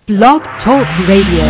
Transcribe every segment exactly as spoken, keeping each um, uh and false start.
Blog Talk Radio.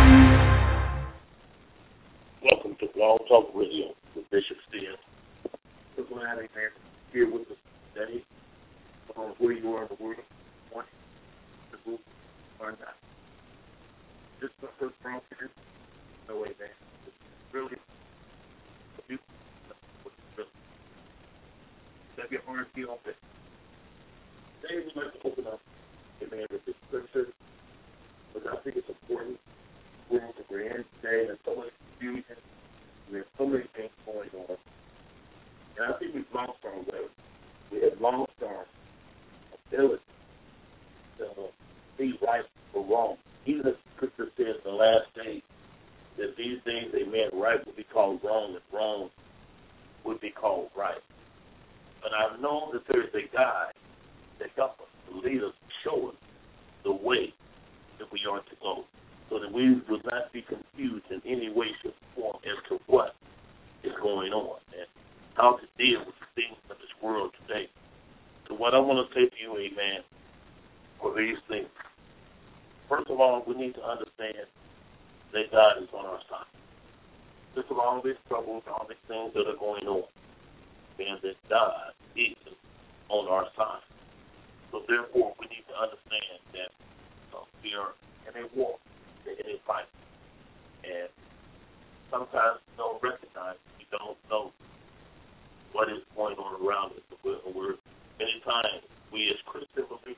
Welcome to Blog Talk Radio with Bishop Steele. So glad I'm here with us today. On where you are in the world, want to move or not. This is my first broadcast. No way, man. It's really a beautiful stuff. Have your heart be open. Today we'd like to open up, amen, with this scripture. But I think it's important. We're in the end today, and so much confusion. There's so many things going on. And I think we've lost our way. We have lost our ability to be right or wrong. Even as the scripture says in the last days that these things they meant right would be called wrong, and wrong would be called right. But I know that there is a God that helps us to lead us, to show us the way that we are to go, so that we will not be confused in any way, shape, or form as to what is going on and how to deal with the things of this world today. So what I want to say to you, amen, for these things, first of all, we need to understand that God is on our side. Just of all these troubles, all these things that are going on, and that God is on our side. So therefore, we need to understand that uh, we are in a war, in a fight. And sometimes we don't recognize, we don't know what is going on around us. We're, we're many times, we as Christian believers,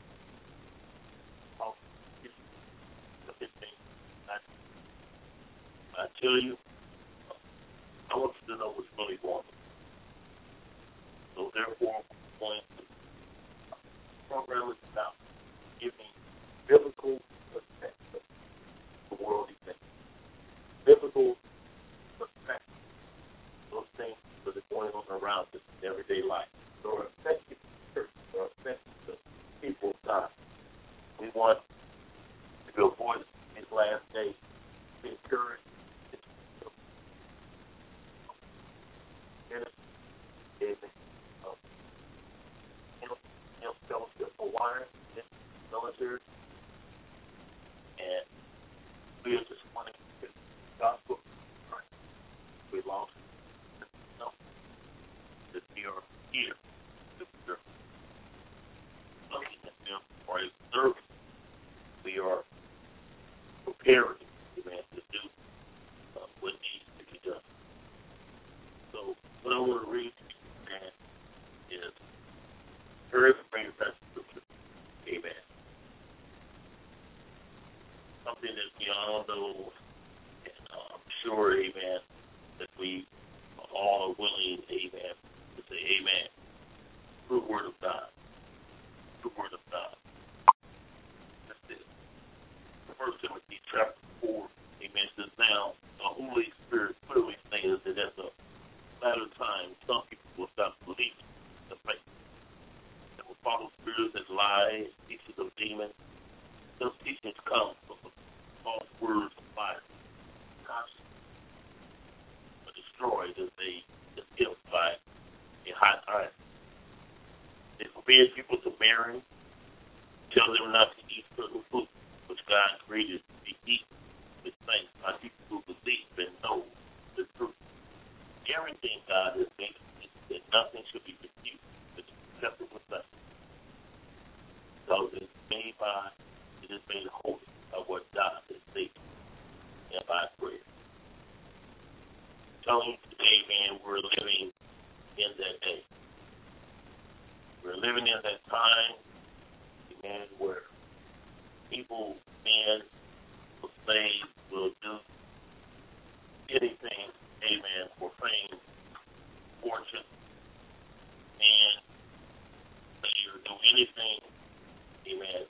I tell you, I want you to know what's really going on. So therefore, we're going to program is about giving biblical perspective to world events. Biblical perspective, those things that are going on around us in everyday life. So are affecting the church, or affecting the people of God. We want to avoid these last days, be encouraged. Fellowship for wine, military, and we are just wanting to get the gospel. We lost no, that we are here to serve. Looking at them for a service, we are preparing, amen, to do uh, what needs to be done. So, what I want to read to you, man, is very, very best scripture. Amen. Something that we all know, and uh, I'm sure, amen, that we all are willing, amen, to say amen. True word of God. True word of God. That's it. First Timothy chapter four, amen, says, now, the Holy Spirit clearly says that at the latter time, some people will stop believing the faith. Follow spirits and lies, teachers of demons. Those teachings come from false words of life, constantly, but destroyed as they is killed by a hot iron. They forbid people to marry, tell them not to eat certain food, which God created to be eaten with thanks by people who believe and know the truth. Everything God has made, that nothing should be refused, but accepted with thanks. Because it is made by, it is made holy by what God has made, and by prayer. Telling you today, man, we're living in that day. We're living in that time, man, where people, men, will say, will do anything, amen, for fame, fortune, and they will do anything. Amen.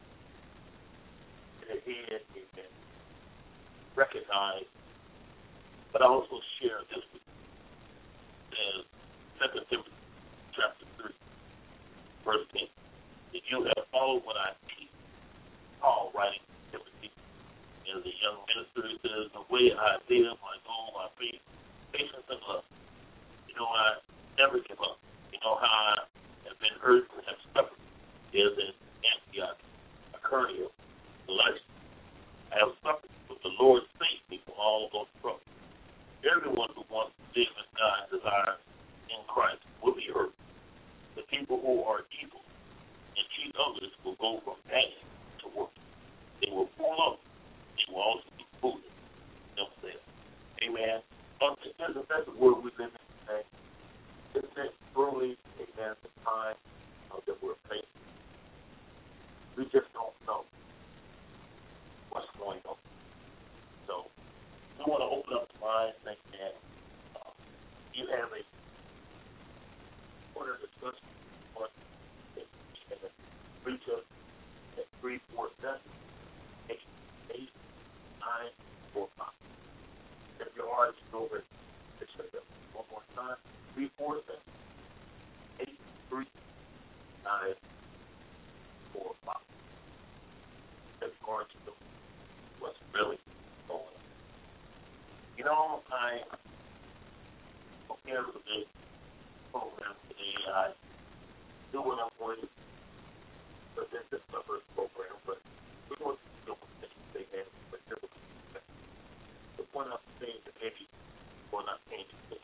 In the head, amen. Recognize, but also share this with you. As Second Timothy chapter three, verse ten. If you have followed what I teach, Paul writing to Timothy, as a young minister, he says, the way I live, my goal, my faith, patience, and love. You know, I never give up. You know how I have been hurt and have suffered. Is in Antioch, Iconium, life. I have suffered, but the Lord saved me from all those troubles. Everyone who wants to live as God desires in Christ will be hurt. The people who are evil and cheat others will go from bad to worse. They will pull up. They will also be foolish themselves. Amen. Um, that's, that's the world we live in today. Isn't it truly, amen, the time uh, that we're facing? We just don't know what's going on. So we want to open up the mind, think that uh, you have a order discussion on and reach us at three four seven, eight eight nine four five. If your heart is over, it's one more time, three four seven, eight three nine four five. If your heart is over, what's really going on? You know, I prepared for this program today. I do what I'm going to but this is my first program, but we're going to deal with things they have with difficult. The point I'm saying to maybe will not change it.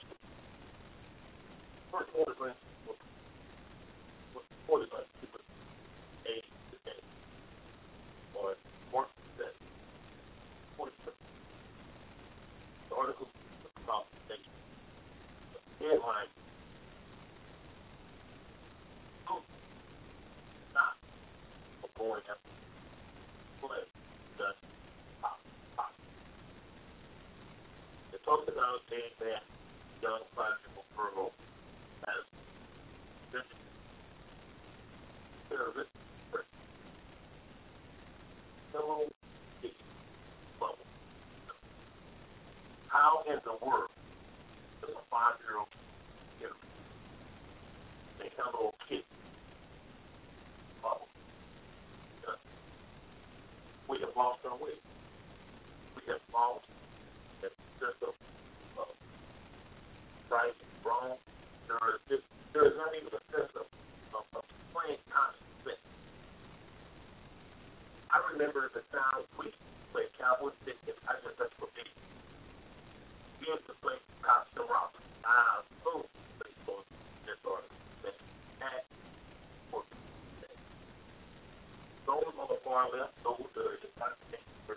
First program was supported by people A today on March seventh, twenty twenty. The article was about the headline. Not going after play the top, top. It talks about a that young five-year-old girl has been terrorist threat. Hello, bubble. How in the world does a five-year-old get a hello kid bubble? We have lost our way. We have lost that sense of uh, right and wrong. There is, just, there is not even a sense of, of, of plain common sense. I remember the time we played Cowboys Ticket. I just that's for me. We used to play costume rock. Ah, boom. Baseball. This or that. That. Or that. Those on the far left, those are the not the first.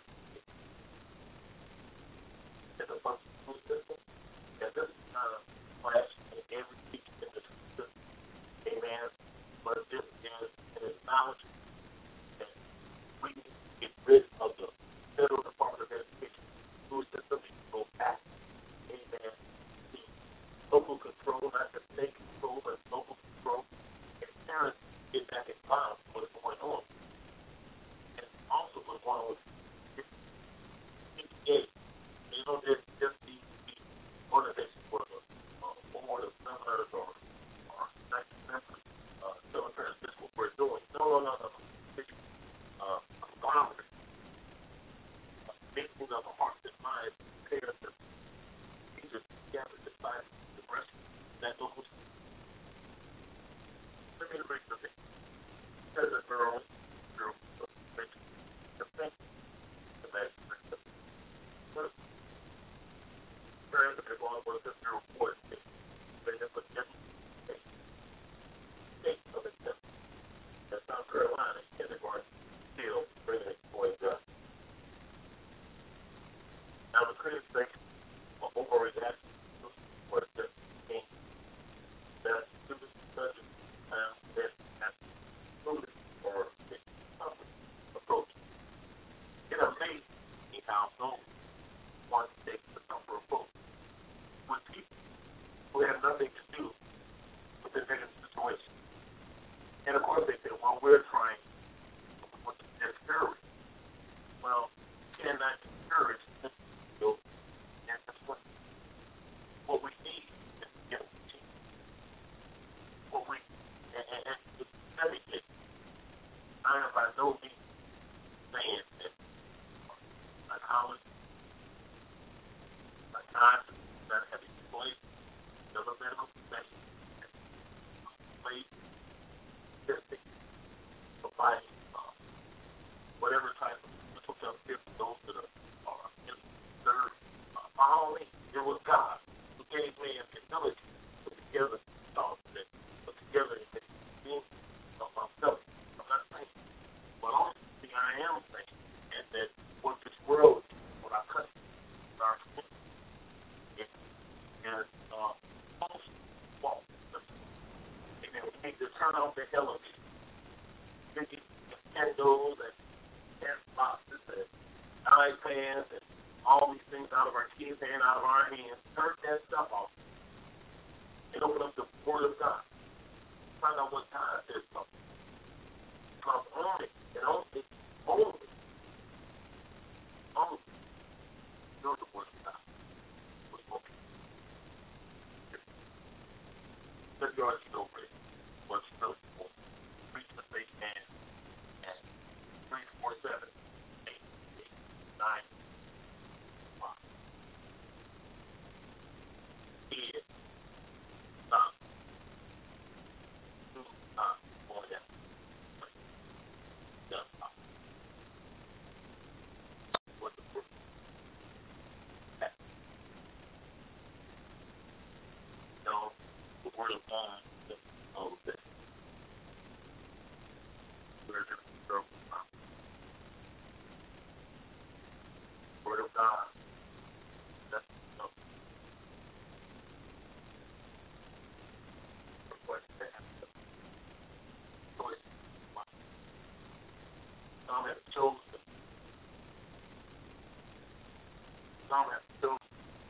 It's a functional school system. And this uh, class in every teacher in the system. Amen. But this is an acknowledgement that we need to get rid of the federal Department of Education school system and go back. Amen. To local control, not just state control, but local control. And parents get back involved in what's going on. And also what's going on with P T A. You know, there's just the organization for the uh, board of governors or or nineteen members, uh, telling parents this is what we're doing. No, no, no, no. It's uh, a conglomerate. Uh, making of the heart and mind, parents, and teachers together decide the rest of that local. Let me break the thing. There's a girl, girl, the thing, the best. Parents are going to this new report. They have a different state of it. That's South Carolina, kindergarten, still bringing it boys up. Now, the critics think overreaction was just being that students such as that absolutely or television. Drinking Nintendos and Xboxes and iPads and all these things out of our kids' and out of our hands. Turn that stuff off and open up the Word of God. Find out what God says about it. Because only, and only, only, only, through the Word of God was spoken. Let you already know, Rick, what's really important. Preach the faith man at three four seven eight eight nine five. Is not do not for that. Does not. What the word that no the word of God that knows that we're just broken. Word of God that knows what that happens. So it's some have chosen. Some have chosen.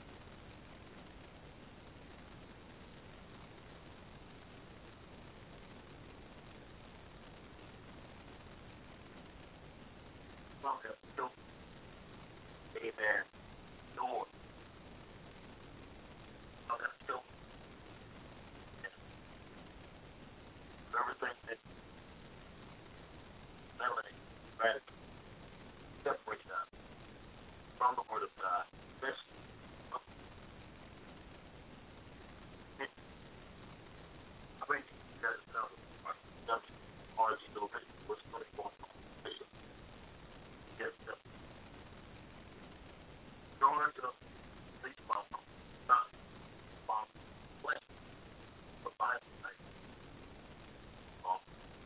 Some have chosen. Amen. Lord. Some have chosen. Everything that melody, gratitude, separates us from the Word of God, especially from it. I think you guys know some R G already what's really going on. Yes, yes. Going to think about not about what the Bible says. Um,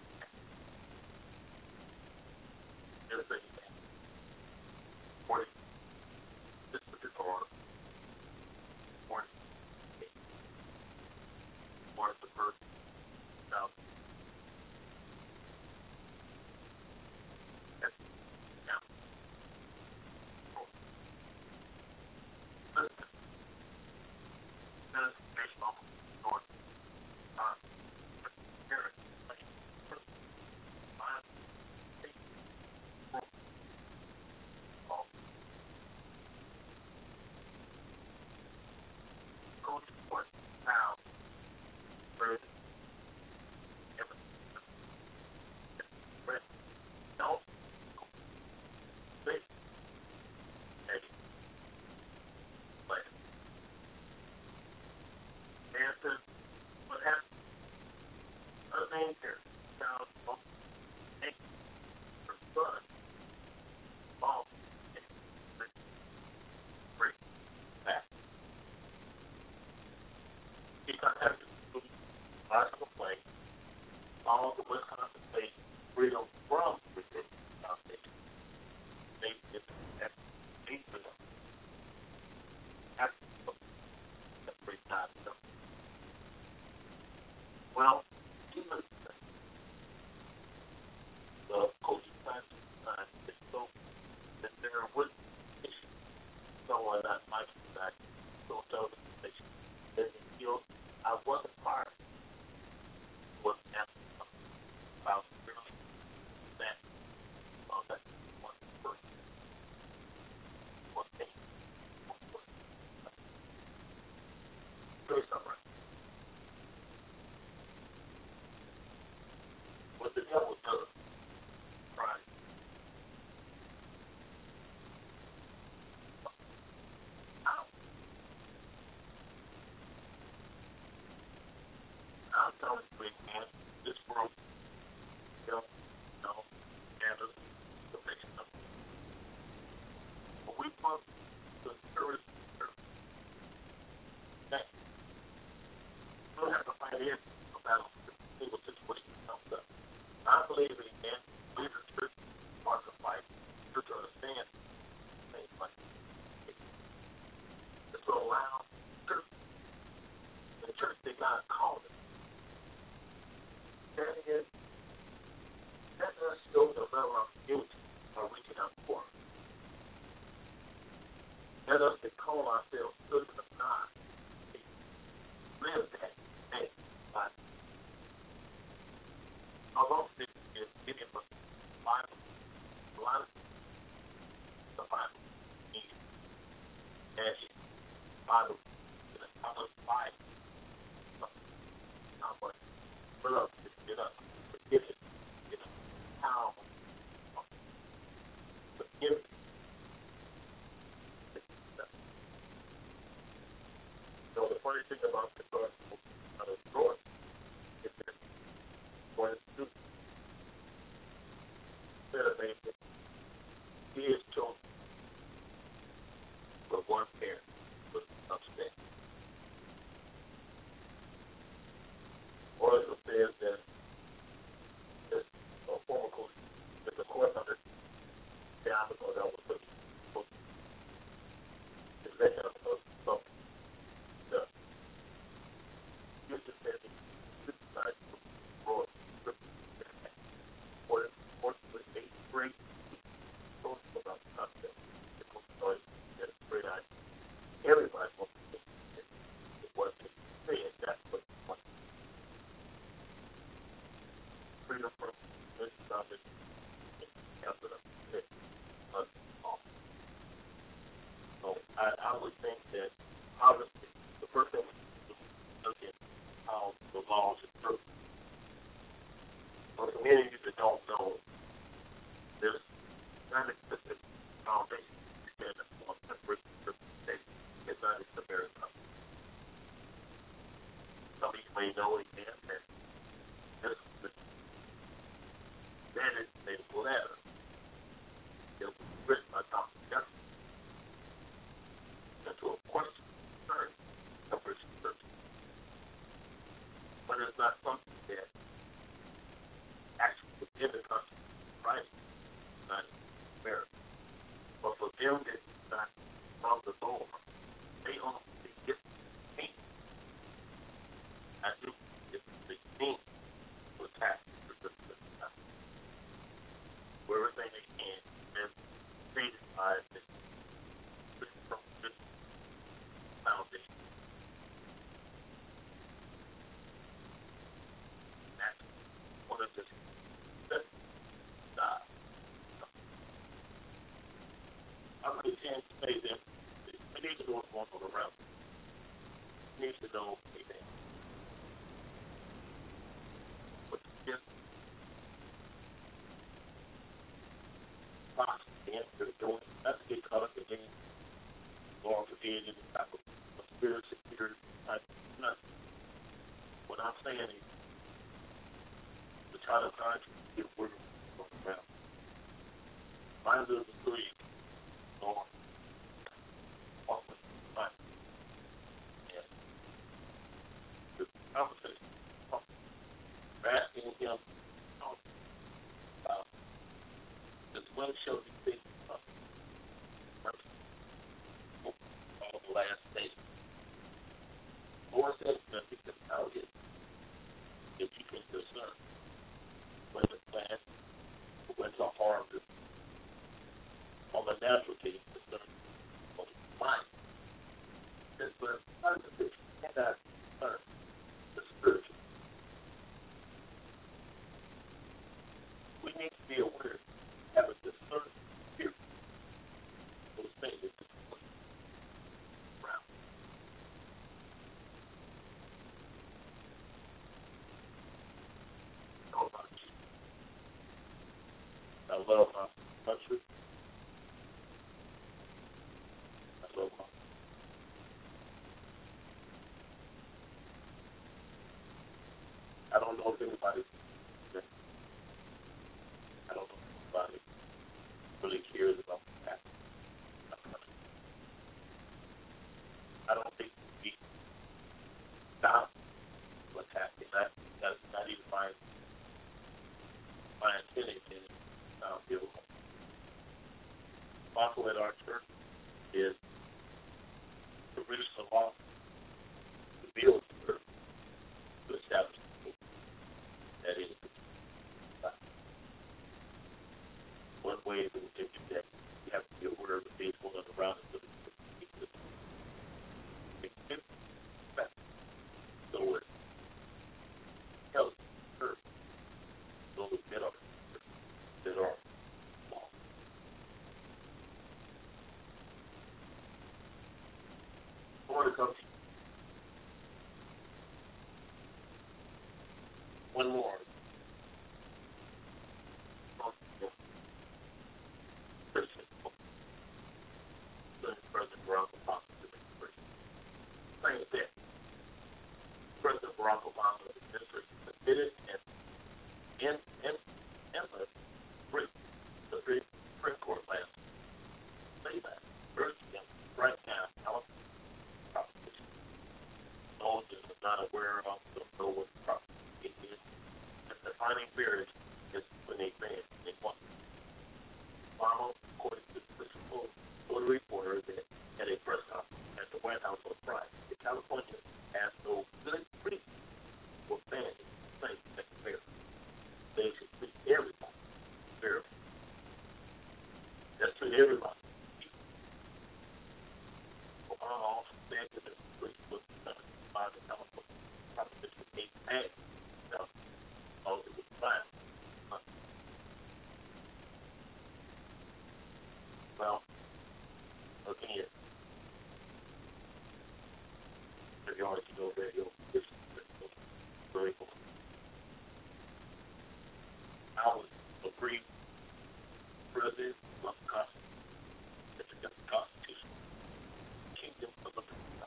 the other thing is morning, this particular morning, morning the first thousand. That's now. Listen, this is based on Lord. Uh, here, like, first, five, eight, four, all. Go to what now, further, ever, breath, no, faith, edge, like, answer, what happened? Other name here, now, make, for son, all, and great, back. He contacted the logical play, follow the Wisconsin State freedom from Virginia Foundation. They did that eight for them. After that three times. Well, even the coaching side uh, is so that there would issue someone that might be back so television that they feel I wasn't part of what happened about really that well that one person one thing one person. Really something. What the devil does, right? let us that call ourselves children of God live that day by although this is many of us Bible, a lot of the Bible means that Bible how much life, how much love is get up, forgiveness, get up, how forgiveness. So the funny thing about the God of the Lord is that when it's true, that amazing, he is chosen for one parent was upset. Oracle says that this uh, former coach is the court under the article that was put the executive of something. The used to say this side for for for with eight great talking about the concept. It was going to a great idea. Everybody wants to think it was to say it, that's what you want. Freedom from this topic after the fit off. So I, I would think that obviously the first thing we do is look at how the laws are true. For many of you that don't know, there's not a specific foundation stand up on separate state. It's not in America. Some of you may know it again that this is that is a letter that was written by Doctor Jefferson into a question concerning the British Church. But it's not something that actually was in the country, right? Not in America. But for them that is not from the Lord, they only get the meaning. I do get the meaning to attack the system. Where everything they can and stated by this from this foundation. That's one of the best jobs. I really can't say that we need to know what's going on around us. We need to know anything. What the box the answer is doing, not to get caught up in any going for any type of conspiracy theory type nothing. What I'm saying is the child of God to get word around. Mine is a three on walk with life. And the conversation asking him about this one show you think of all the last days. Lord says that because how it is that you can discern when the plan when to harm this on the natural case discern on the mind. This was positive cannot discern the spiritual. We need to be aware, have a discerning spirit. Those things that just went around. How about you? I love my country. I love my I don't know if anybody I don't know if anybody really cares about that. I don't think we stop what's happening. That, that's not even my my intent in uh, biblical. Also at our church is to reach the law, to build the church, to establish the movement. That is one way to do that. We have to be aware of the things going on around us so that we can to come to you. One more. President Barack Obama to the president. Saying that President Barack Obama administration submitted and in in in the Supreme the Supreme Court last say that urging them right now our proposition. Those that are not aware of don't know what the proposition is. And defining marriage is when they man they want. Obama, according to the principal reporter that at a press conference at the White House on Friday, the California has no good reason for banning same-sex marriage. They should treat everybody fairly. Just treat everybody. Obama also said that the Supreme Court was done by the California Proposition eight A. Now, all it was fine. Well, again, if you already know radio, this is very cool. I would agree, President of the Constitution, that the Constitution, kingdom of the people.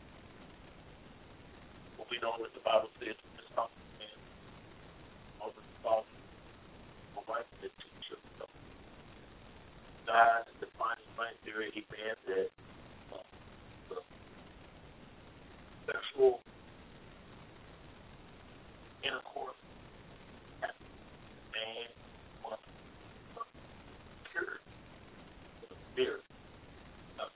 Well, we know what the Bible says in this Constitution, all the father, the wife, and the two children. God is defining right there, amen, that uh, the sexual intercourse happens man, woman, pure, the spirit. Of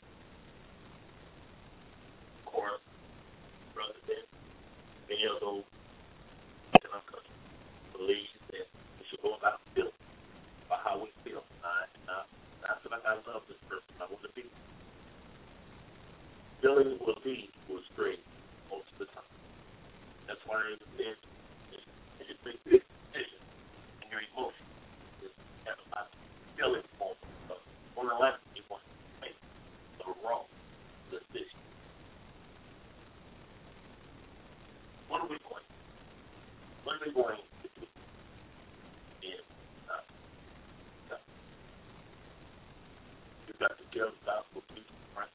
course, brother, that many of those in our country believe that we should go about feeling by how we feel. I, I, I feel like I love this person. I want to be. Feeling will lead to a stray most of the time. That's why it says if you make this decision and your emotion is have a lot of feeling for it. On the left, you want to make the wrong decision. What are we going to do? What are we going to do? In uh, uh, you got to tell the gospel to Christ.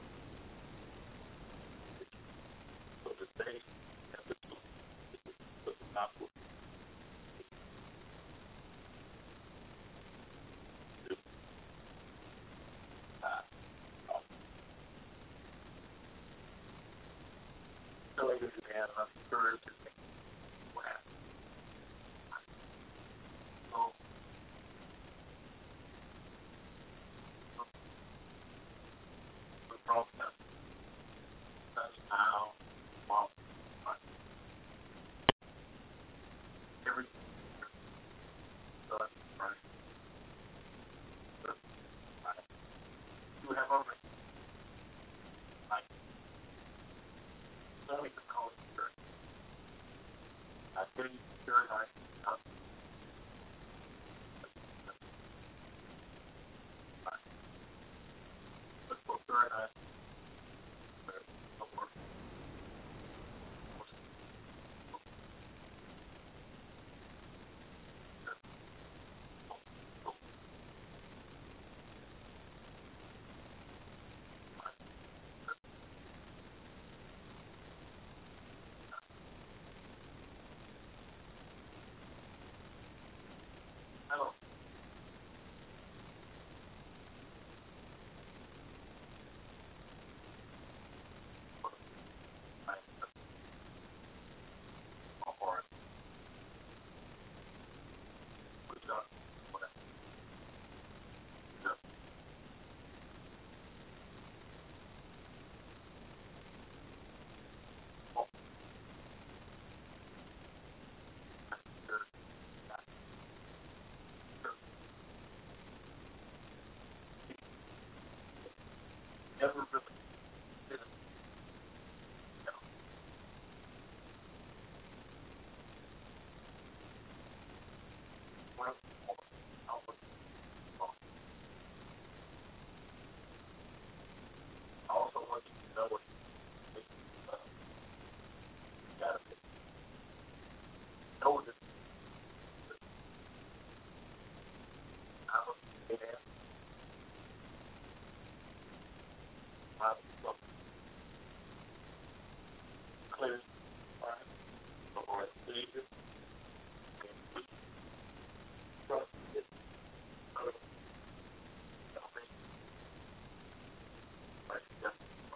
So the day and the truth is the gospel. Telling you man, I'm encouraged to think what happened. So, we brought that. That's now, well, every son, right? You have already, like, not even call it church. I think church, I, I, let's go third, I, the work. I don't I, or, which, uh, whatever. Just, oh, there's, that, there's, never really did it, you know, well, I was, well, I also want you to know what I was cleansed by the Lord Savior and we trust it. Right, that's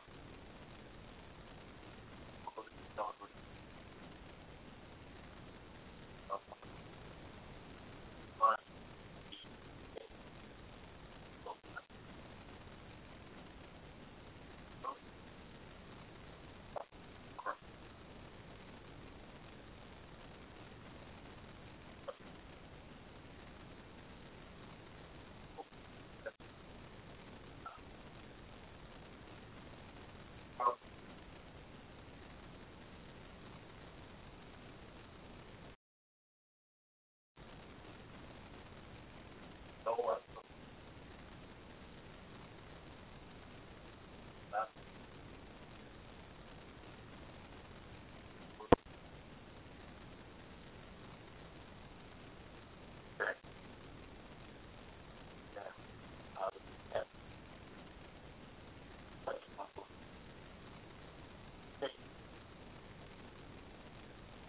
no one.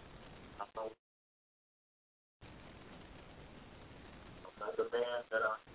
I'm not the man that I